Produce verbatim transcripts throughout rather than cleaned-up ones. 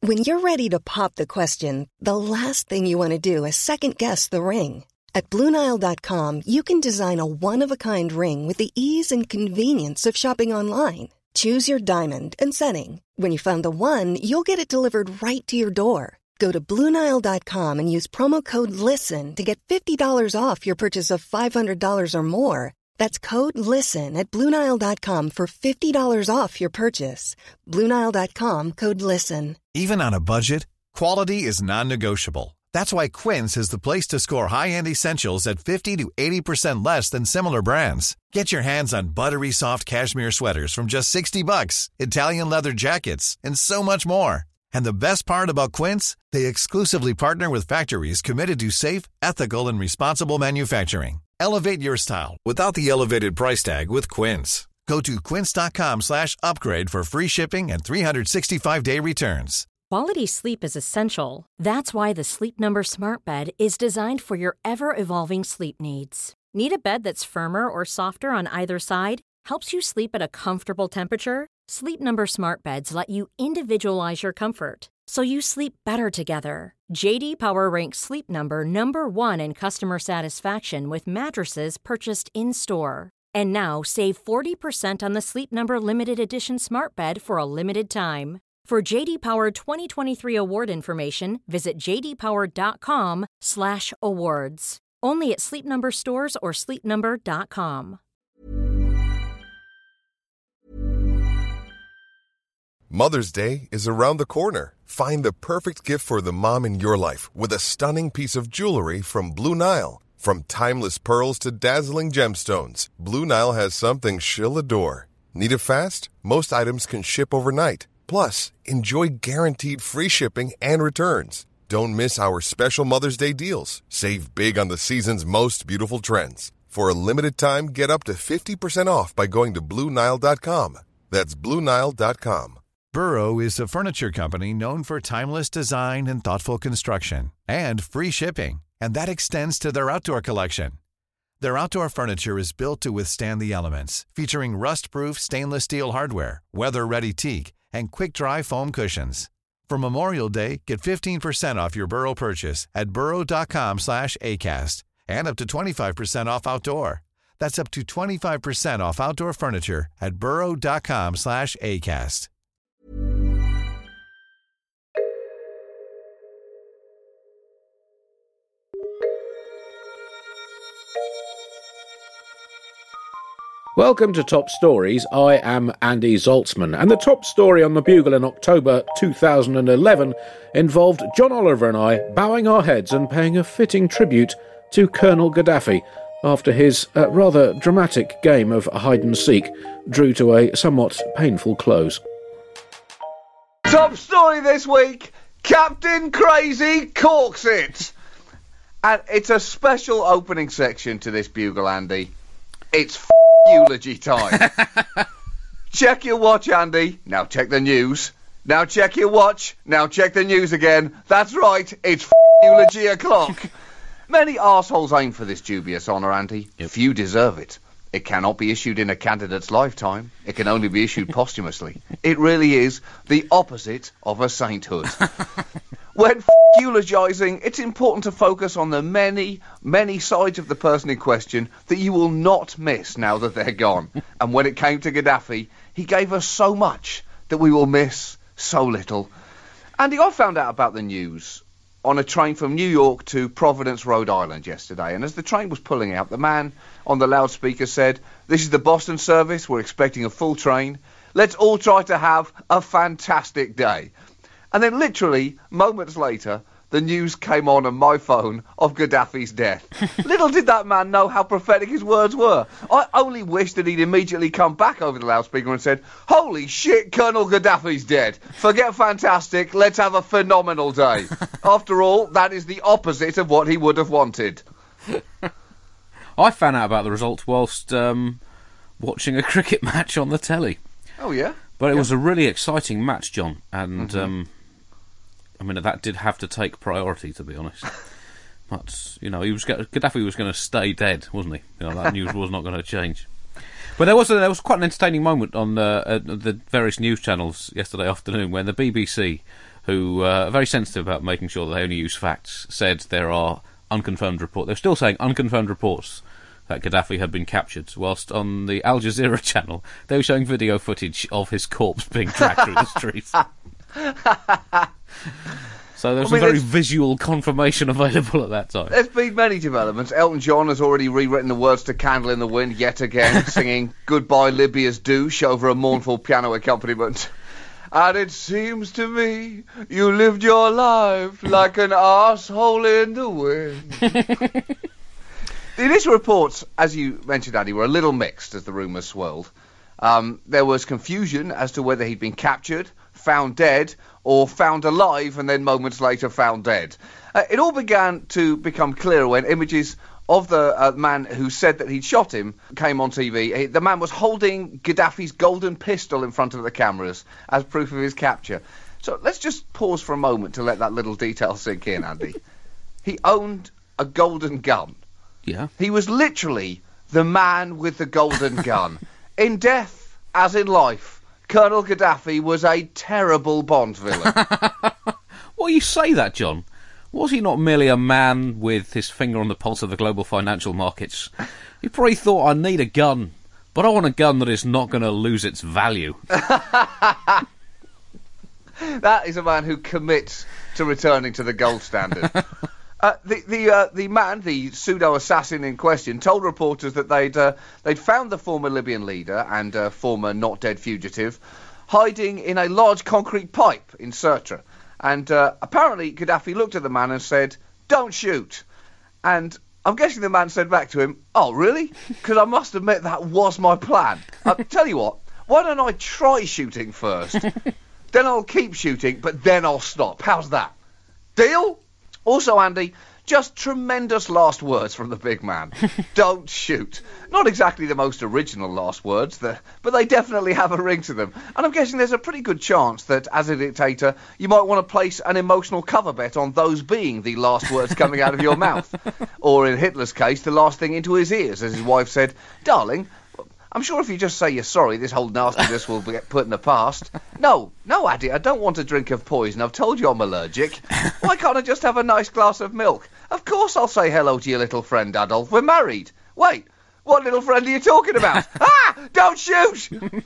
When you're ready to pop the question, the last thing you want to do is second-guess the ring. At Blue Nile dot com, you can design a one-of-a-kind ring with the ease and convenience of shopping online. Choose your diamond and setting. When you find the one, you'll get it delivered right to your door. Go to Blue Nile dot com and use promo code LISTEN to get fifty dollars off your purchase of five hundred dollars or more. That's code LISTEN at Blue Nile dot com for fifty dollars off your purchase. Blue Nile dot com, code LISTEN. Even on a budget, quality is non-negotiable. That's why Quince is the place to score high-end essentials at fifty to eighty percent less than similar brands. Get your hands on buttery soft cashmere sweaters from just sixty bucks, Italian leather jackets, and so much more. And the best part about Quince, they exclusively partner with factories committed to safe, ethical, and responsible manufacturing. Elevate your style without the elevated price tag with Quince. Go to quince.com slash upgrade for free shipping and three sixty-five day returns. Quality sleep is essential. That's why the Sleep Number Smart Bed is designed for your ever-evolving sleep needs. Need a bed that's firmer or softer on either side? Helps you sleep at a comfortable temperature? Sleep Number Smart Beds let you individualize your comfort, so you sleep better together. J D Power ranks Sleep Number number one in customer satisfaction with mattresses purchased in-store. And now save forty percent on the Sleep Number Limited Edition Smart Bed for a limited time. For J D Power twenty twenty-three award information, visit jdpower.com slash awards. Only at Sleep Number stores or sleep number dot com. Mother's Day is around the corner. Find the perfect gift for the mom in your life with a stunning piece of jewelry from Blue Nile. From timeless pearls to dazzling gemstones, Blue Nile has something she'll adore. Need it fast? Most items can ship overnight. Plus, enjoy guaranteed free shipping and returns. Don't miss our special Mother's Day deals. Save big on the season's most beautiful trends. For a limited time, get up to fifty percent off by going to Blue Nile dot com. That's Blue Nile dot com. Burrow is a furniture company known for timeless design and thoughtful construction, and free shipping, and that extends to their outdoor collection. Their outdoor furniture is built to withstand the elements, featuring rust-proof stainless steel hardware, weather-ready teak, and quick-dry foam cushions. For Memorial Day, get fifteen percent off your Burrow purchase at burrow.com slash ACAST and up to twenty-five percent off outdoor. That's up to twenty-five percent off outdoor furniture at burrow.com slash ACAST. Welcome to Top Stories. I am Andy Zaltzman, and the top story on the Bugle in October two thousand eleven involved John Oliver and I bowing our heads and paying a fitting tribute to Colonel Gaddafi after his uh, rather dramatic game of hide-and-seek drew to a somewhat painful close. Top story this week, Captain Crazy corks it. And it's a special opening section to this Bugle, Andy. It's f*** eulogy time. Check your watch, Andy. Now check the news. Now check your watch. Now check the news again. That's right, it's f*** eulogy o'clock. Many arseholes aim for this dubious honour, Andy. Yep. Few deserve it. It cannot be issued in a candidate's lifetime. It can only be issued posthumously. It really is the opposite of a sainthood. When f*** eulogising, it's important to focus on the many, many sides of the person in question that you will not miss now that they're gone. And when it came to Gaddafi, he gave us so much that we will miss so little. Andy, I found out about the news on a train from New York to Providence, Rhode Island yesterday. And as the train was pulling out, the man on the loudspeaker said, "This is the Boston service. We're expecting a full train. Let's all try to have a fantastic day." And then literally, moments later, the news came on on my phone of Gaddafi's death. Little did that man know how prophetic his words were. I only wish that he'd immediately come back over the loudspeaker and said, "Holy shit, Colonel Gaddafi's dead. Forget fantastic, let's have a phenomenal day." After all, that is the opposite of what he would have wanted. I found out about the result whilst um, watching a cricket match on the telly. Oh, yeah? But it yeah. was a really exciting match, John, and... Mm-hmm. Um, I mean, that did have to take priority, to be honest. But, you know, he was Gaddafi was going to stay dead, wasn't he? You know, that news was not going to change. But there was a, there was quite an entertaining moment on uh, uh, the various news channels yesterday afternoon when the B B C who uh, are very sensitive about making sure that they only use facts, said there are unconfirmed reports. They're still saying unconfirmed reports that Gaddafi had been captured, whilst on the Al Jazeera channel they were showing video footage of his corpse being dragged through the streets. So there was I mean, some very visual confirmation available at that time. There's been many developments. Elton John has already rewritten the words to Candle in the Wind yet again, singing Goodbye Libya's Douche over a mournful piano accompaniment. And it seems to me you lived your life like an arsehole in the wind. The initial reports, as you mentioned, Andy, were a little mixed as the rumours swirled. Um, there was confusion as to whether he'd been captured, found dead, or found alive and then moments later found dead. Uh, it all began to become clearer when images of the uh, man who said that he'd shot him came on T V. He, the man was holding Gaddafi's golden pistol in front of the cameras as proof of his capture. So let's just pause for a moment to let that little detail sink in, Andy. He owned a golden gun. Yeah. He was literally the man with the golden gun. In death, as in life, Colonel Gaddafi was a terrible Bond villain. Well, you say that, John. Was he not merely a man with his finger on the pulse of the global financial markets? He probably thought, I need a gun, but I want a gun that is not going to lose its value. That is a man who commits to returning to the gold standard. Uh, the the uh, the man, the pseudo assassin in question, told reporters that they'd uh, they'd found the former Libyan leader and uh, former not dead fugitive hiding in a large concrete pipe in Sirte, and uh, apparently Gaddafi looked at the man and said, "Don't shoot." And I'm guessing the man said back to him, "Oh, really? Because I must admit that was my plan. Uh, tell you what, why don't I try shooting first? Then I'll keep shooting, but then I'll stop. How's that? Deal?" Also, Andy, just tremendous last words from the big man. Don't shoot. Not exactly the most original last words, the, but they definitely have a ring to them. And I'm guessing there's a pretty good chance that, as a dictator, you might want to place an emotional cover bet on those being the last words coming out of your mouth. Or, in Hitler's case, the last thing into his ears, as his wife said, "Darling, I'm sure if you just say you're sorry, this whole nastiness will get put in the past." No, no, Addy, I don't want a drink of poison. I've told you I'm allergic. Why can't I just have a nice glass of milk? Of course I'll say hello to your little friend, Adolf. We're married. Wait, what little friend are you talking about? Ah! Don't shoot!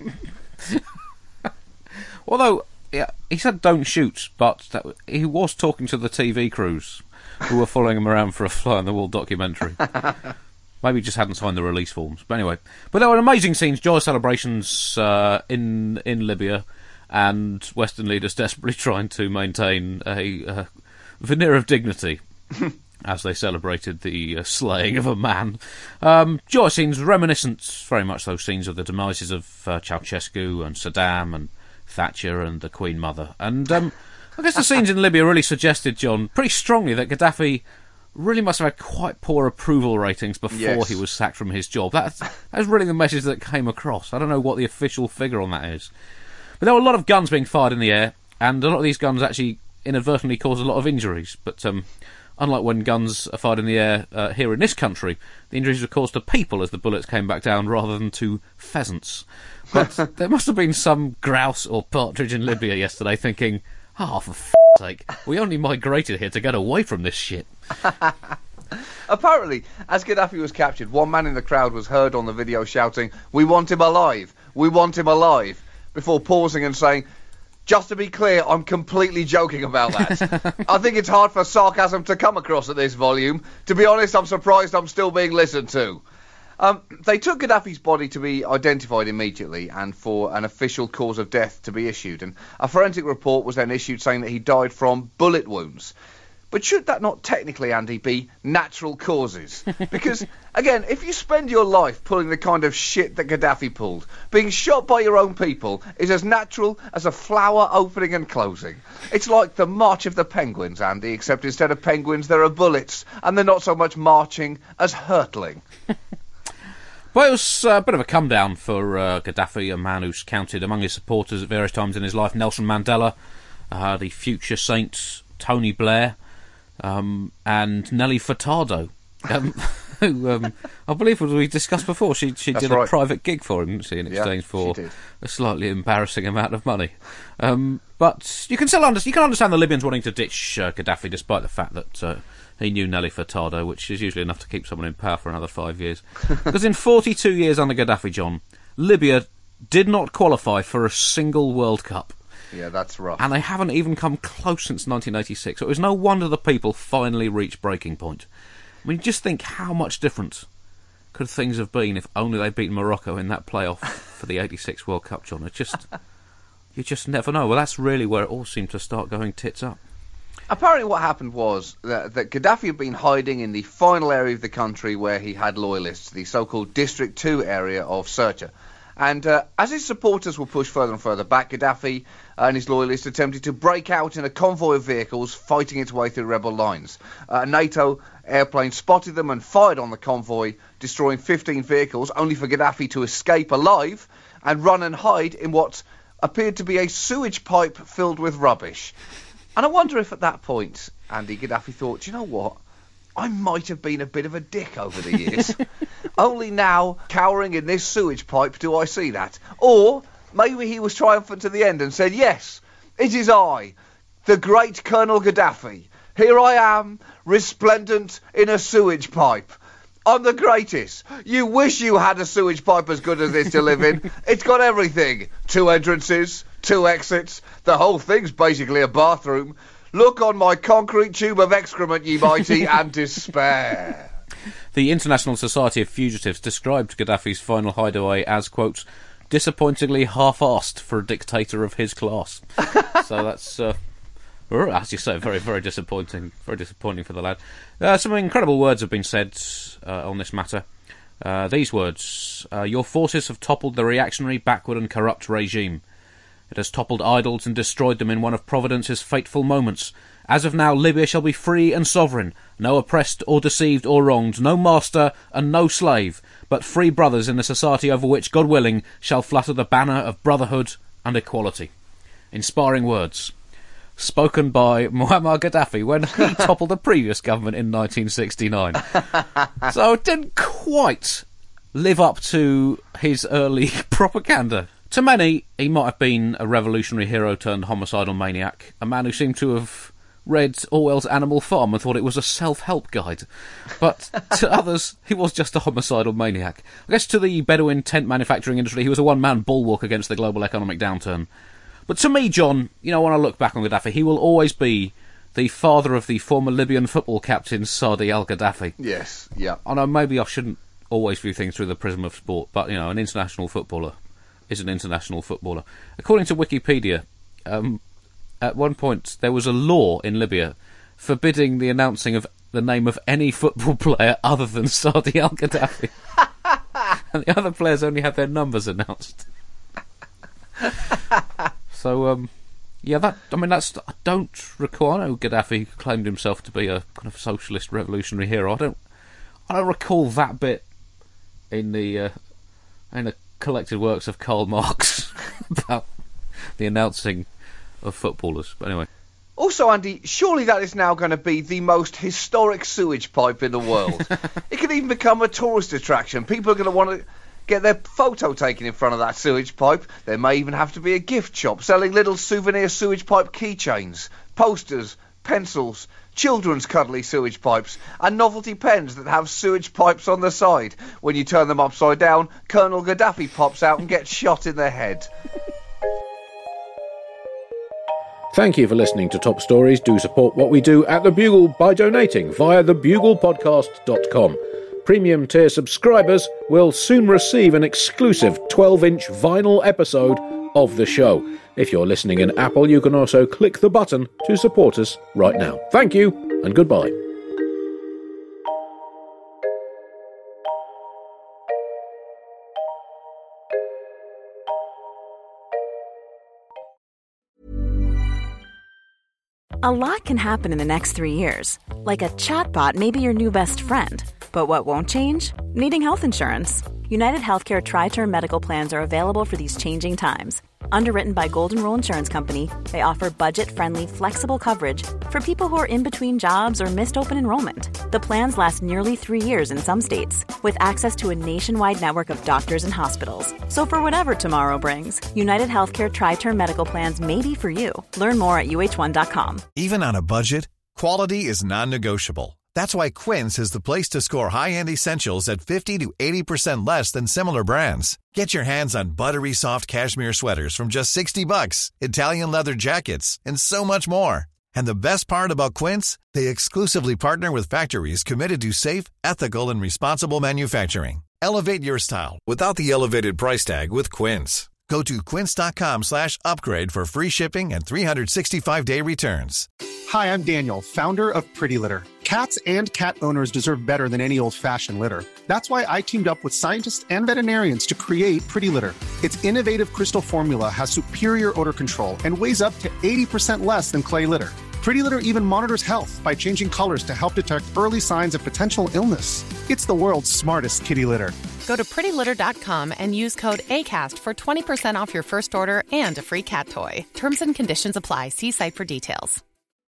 Although, yeah, he said don't shoot, but that, he was talking to the T V crews who were following him around for a fly-on-the-wall documentary. Maybe he just hadn't signed the release forms. But anyway. But there were amazing scenes, joyous celebrations uh, in in Libya, and Western leaders desperately trying to maintain a uh, veneer of dignity as they celebrated the uh, slaying of a man. Um, joyous scenes, reminiscent, very much those scenes of the demises of uh, Ceausescu and Saddam and Thatcher and the Queen Mother. And um, I guess the scenes in Libya really suggested, John, pretty strongly that Gaddafi really must have had quite poor approval ratings before yes. he was sacked from his job. That's, that's really the message that came across. I don't know what the official figure on that is. But there were a lot of guns being fired in the air, and a lot of these guns actually inadvertently caused a lot of injuries. But um, unlike when guns are fired in the air uh, here in this country, the injuries were caused to people as the bullets came back down rather than to pheasants. But there must have been some grouse or partridge in Libya yesterday thinking, "Oh, for f***'s sake, we only migrated here to get away from this shit." Apparently, as Gaddafi was captured, one man in the crowd was heard on the video shouting, "We want him alive! We want him alive!" before pausing and saying, "Just to be clear, I'm completely joking about that. I think it's hard for sarcasm to come across at this volume. To be honest, I'm surprised I'm still being listened to." Um, they took Gaddafi's body to be identified immediately and for an official cause of death to be issued, and a forensic report was then issued saying that he died from bullet wounds. But should that not technically, Andy, be natural causes? Because, again, if you spend your life pulling the kind of shit that Gaddafi pulled, being shot by your own people is as natural as a flower opening and closing. It's like the March of the Penguins, Andy, except instead of penguins there are bullets, and they're not so much marching as hurtling. Well, it was a bit of a come down for uh, Gaddafi, a man who's counted among his supporters at various times in his life Nelson Mandela, uh, the future saint Tony Blair, um, and Nelly Furtado. Um, who um, I believe, as we discussed before, she she That's did a right. private gig for him, didn't she, in exchange Yeah, for she did. a slightly embarrassing amount of money. Um, but you can still under- you can understand the Libyans wanting to ditch uh, Gaddafi, despite the fact that uh, he knew Nelly Furtado, which is usually enough to keep someone in power for another five years. Because in forty-two years under Gaddafi, John, Libya did not qualify for a single World Cup. Yeah, that's rough. And they haven't even come close since nineteen eighty-six. So it was no wonder the people finally reached breaking point. I mean, just think how much different could things have been if only they'd beaten Morocco in that playoff for the eighty-six World Cup, John. It just, you just never know. Well, that's really where it all seemed to start going tits up. Apparently what happened was that, that Gaddafi had been hiding in the final area of the country where he had loyalists, the so-called District two area of Sirte. And uh, as his supporters were pushed further and further back, Gaddafi and his loyalists attempted to break out in a convoy of vehicles fighting its way through rebel lines. Uh, a NATO airplane spotted them and fired on the convoy, destroying fifteen vehicles, only for Gaddafi to escape alive and run and hide in what appeared to be a sewage pipe filled with rubbish. And I wonder if at that point, Andy, Gaddafi thought, do you know what? I might have been a bit of a dick over the years. Only now, cowering in this sewage pipe, do I see that. Or maybe he was triumphant to the end and said, yes, it is I, the great Colonel Gaddafi. Here I am, resplendent in a sewage pipe. I'm the greatest. You wish you had a sewage pipe as good as this to live in. It's got everything. Two entrances, two exits. The whole thing's basically a bathroom. Look on my concrete tube of excrement, ye mighty, and despair. The International Society of Fugitives described Gaddafi's final hideaway as, quote, disappointingly half-arsed for a dictator of his class. So that's, uh, as you say, very, very disappointing. Very disappointing for the lad. Uh, some incredible words have been said uh, on this matter. Uh, these words, uh, your forces have toppled the reactionary, backward and corrupt regime. It has toppled idols and destroyed them in one of Providence's fateful moments. As of now, Libya shall be free and sovereign, no oppressed or deceived or wronged, no master and no slave, but free brothers in a society over which, God willing, shall flutter the banner of brotherhood and equality. Inspiring words, spoken by Muammar Gaddafi when he toppled the previous government in nineteen sixty-nine. So it didn't quite live up to his early propaganda. To many, he might have been a revolutionary hero turned homicidal maniac, a man who seemed to have read Orwell's Animal Farm and thought it was a self-help guide. But to others, he was just a homicidal maniac. I guess to the Bedouin tent manufacturing industry, he was a one-man bulwark against the global economic downturn. But to me, John, you know, when I look back on Gaddafi, he will always be the father of the former Libyan football captain Saadi al-Gaddafi. Yes, yeah. I know maybe I shouldn't always view things through the prism of sport, but, you know, an international footballer is an international footballer. According to Wikipedia, um, at one point there was a law in Libya forbidding the announcing of the name of any football player other than Saadi al-Gaddafi. And the other players only had their numbers announced. So, um, yeah, that I mean, that's I don't recall. I know Gaddafi claimed himself to be a kind of socialist revolutionary hero. I don't, I don't recall that bit in the uh, in the collected works of Karl Marx about the announcing of footballers. But anyway. Also, Andy, surely that is now going to be the most historic sewage pipe in the world. It could even become a tourist attraction. People are going to want to get their photo taken in front of that sewage pipe. There may even have to be a gift shop selling little souvenir sewage pipe keychains, posters, pencils, children's cuddly sewage pipes, and novelty pens that have sewage pipes on the side. When you turn them upside down, Colonel Gaddafi pops out and gets shot in the head. Thank you for listening to Top Stories. Do support what we do at The Bugle by donating via the bugle podcast dot com. Premium tier subscribers will soon receive an exclusive twelve-inch vinyl episode of the show. If you're listening in Apple, you can also click the button to support us right now. Thank you, and goodbye. A lot can happen in the next three years. Like a chatbot may be your new best friend. But what won't change? Needing health insurance. United Healthcare Tri-Term Medical Plans are available for these changing times. Underwritten by Golden Rule Insurance Company, they offer budget-friendly, flexible coverage for people who are in between jobs or missed open enrollment. The plans last nearly three years in some states, with access to a nationwide network of doctors and hospitals. So for whatever tomorrow brings, United Healthcare Tri-Term Medical Plans may be for you. Learn more at U H one dot com. Even on a budget, quality is non-negotiable. That's why Quince is the place to score high-end essentials at fifty to eighty percent less than similar brands. Get your hands on buttery soft cashmere sweaters from just sixty bucks, Italian leather jackets, and so much more. And the best part about Quince, they exclusively partner with factories committed to safe, ethical, and responsible manufacturing. Elevate your style without the elevated price tag with Quince. Go to quince.com slash upgrade for free shipping and three sixty-five day returns. Hi, I'm Daniel, founder of Pretty Litter. Cats and cat owners deserve better than any old-fashioned litter. That's why I teamed up with scientists and veterinarians to create Pretty Litter. Its innovative crystal formula has superior odor control and weighs up to eighty percent less than clay litter. Pretty Litter even monitors health by changing colors to help detect early signs of potential illness. It's the world's smartest kitty litter. Go to pretty litter dot com and use code ACAST for twenty percent off your first order and a free cat toy. Terms and conditions apply. See site for details.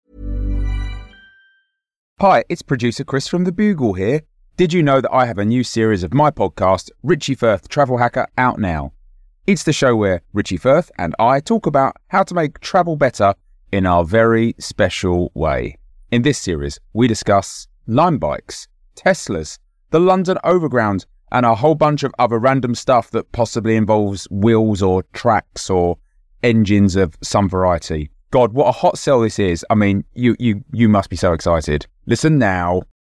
Hi, it's producer Chris from The Bugle here. Did you know that I have a new series of my podcast, Richie Firth Travel Hacker, out now? It's the show where Richie Firth and I talk about how to make travel better in our very special way. In this series, we discuss Lime bikes, Teslas, the London Overground, and a whole bunch of other random stuff that possibly involves wheels or tracks or engines of some variety. God, what a hot sell this is. I mean, you you you must be so excited. Listen now.